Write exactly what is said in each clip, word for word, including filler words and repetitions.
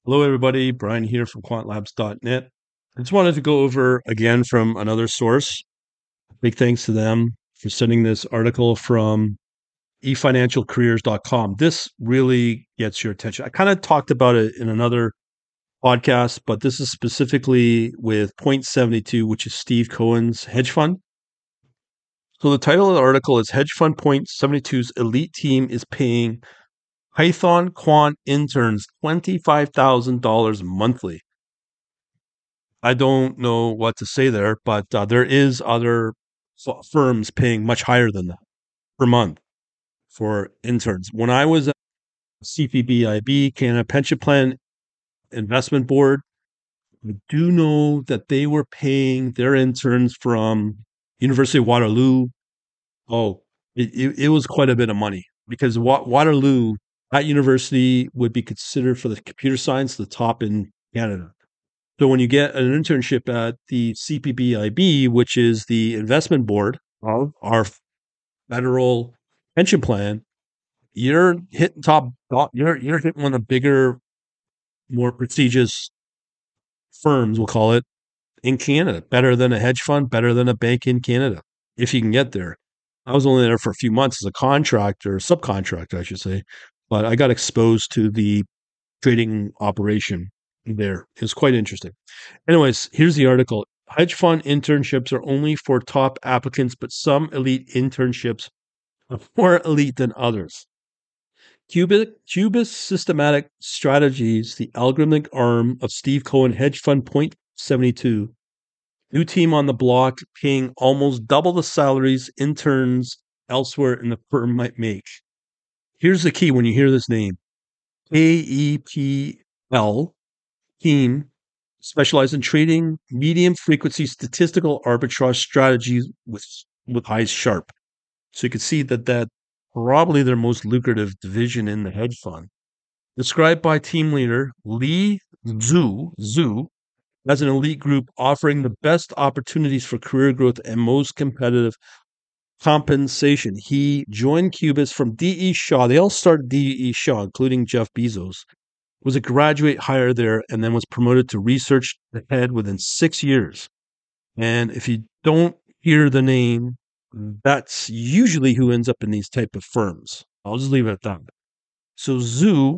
Hello, everybody. Brian here from quant labs dot net. I just wanted to go over again from another source. Big thanks to them for sending this article from e financial careers dot com. This really gets your attention. I kind of talked about it in another podcast, but this is specifically with Point seventy-two, which is Steve Cohen's hedge fund. So the title of the article is Hedge Fund Point seventy-two's elite team is paying Python quant interns twenty-five thousand dollars monthly. I don't know what to say there, but uh, there is other f- firms paying much higher than that per month for interns. When I was at C P B I B, Canada Pension Plan Investment Board, I do know that they were paying their interns from University of Waterloo. Oh, it, it, it was quite a bit of money because Wa- Waterloo, that university would be considered for the computer science the top in Canada. So when you get an internship at the C P B I B, which is the investment board of our federal pension plan, you're hitting top. You're you're hitting one of the bigger, more prestigious firms, we'll call it, in Canada. Better than a hedge fund, better than a bank in Canada, if you can get there. I was only there for a few months as a contractor, subcontractor, I should say, but I got exposed to the trading operation there. It was quite interesting. Anyways, here's the article. Hedge fund internships are only for top applicants, but some elite internships are more elite than others. Cubit, Cubist Systematic Strategies, the algorithmic arm of Steve Cohen hedge fund Point seventy-two, new team on the block, paying almost double the salaries interns elsewhere in the firm might make. Here's the key when you hear this name. A E P L team specialized in trading medium frequency statistical arbitrage strategies with with high sharp. So you can see that that probably their most lucrative division in the hedge fund. Described by team leader Lee Zhu Zhu as an elite group offering the best opportunities for career growth and most competitive compensation. He joined Cubist from D E. Shaw. They all started D E. Shaw, including Jeff Bezos. Was a graduate hire there and then was promoted to research head within six years. And if you don't hear the name, that's usually who ends up in these type of firms. I'll just leave it at that. So Zoo,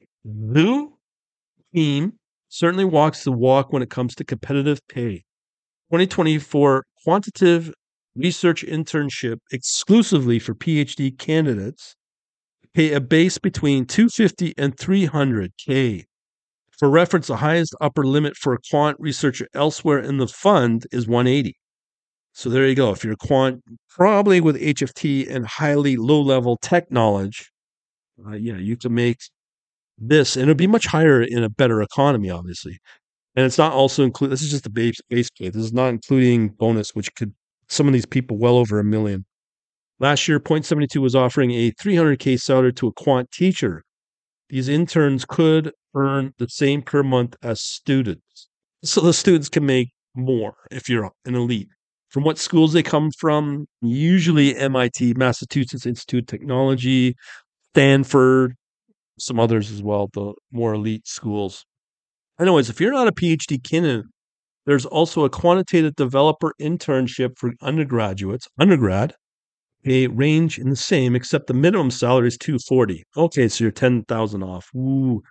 Zoo team certainly walks the walk when it comes to competitive pay. twenty twenty-four quantitative research internship exclusively for PhD candidates pay a base between two hundred fifty and three hundred K. For reference, the highest upper limit for a quant researcher elsewhere in the fund is one hundred eighty. So there you go. If you're a quant, probably with H F T and highly low-level tech knowledge, uh, yeah, you can make this, and it'll be much higher in a better economy, obviously. And it's not also include. This is just the base base pay. This is not including bonus, which could some of these people well over a million. Last year, Point seventy-two was offering a three hundred K salary to a quant teacher. These interns could earn the same per month as students. So the students can make more if you're an elite. From what schools they come from, usually M I T, Massachusetts Institute of Technology, Stanford, some others as well, the more elite schools. Anyways, if you're not a PhD candidate, there's also a quantitative developer internship for undergraduates, undergrad, a range in the same, except the minimum salary is two hundred forty. Okay, so you're ten thousand off. Ooh.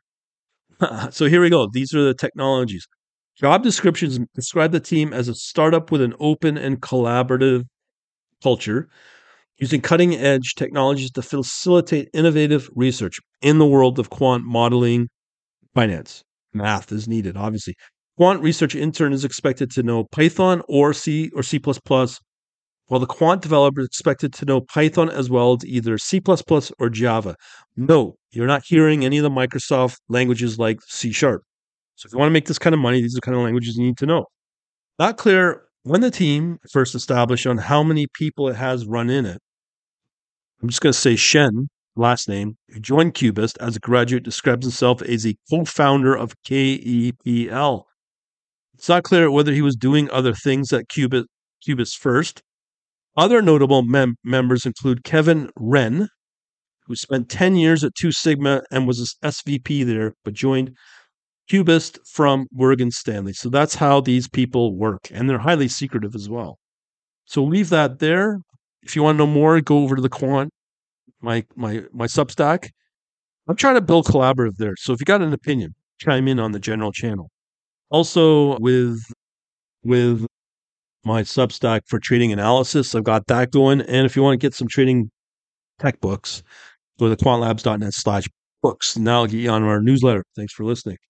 So here we go. These are the technologies. Job descriptions describe the team as a startup with an open and collaborative culture, using cutting edge technologies to facilitate innovative research in the world of quant modeling finance. Math is needed, obviously. Quant research intern is expected to know Python or C or C++, while the quant developer is expected to know Python as well as either C++ or Java. No, you're not hearing any of the Microsoft languages like C Sharp. So if you want to make this kind of money, these are the kind of languages you need to know. Not clear when the team first established on how many people it has run in it. I'm just going to say Shen, last name, who joined Cubist as a graduate, describes himself as a co-founder of K E P L. It's not clear whether he was doing other things at Cubist, Cubist first. Other notable mem- members include Kevin Wren, who spent ten years at Two Sigma and was an S V P there, but joined cubist from Morgan Stanley. So that's how these people work, and they're highly secretive as well. So leave that there. If you want to know more, go over to the Quant, my my my Substack. I'm trying to build collaborative there. So if you got an opinion, chime in on the general channel. Also with with my Substack for trading analysis, I've got that going. And if you want to get some trading tech books, go to quantlabs.net slash books. Now I'll get you on our newsletter. Thanks for listening.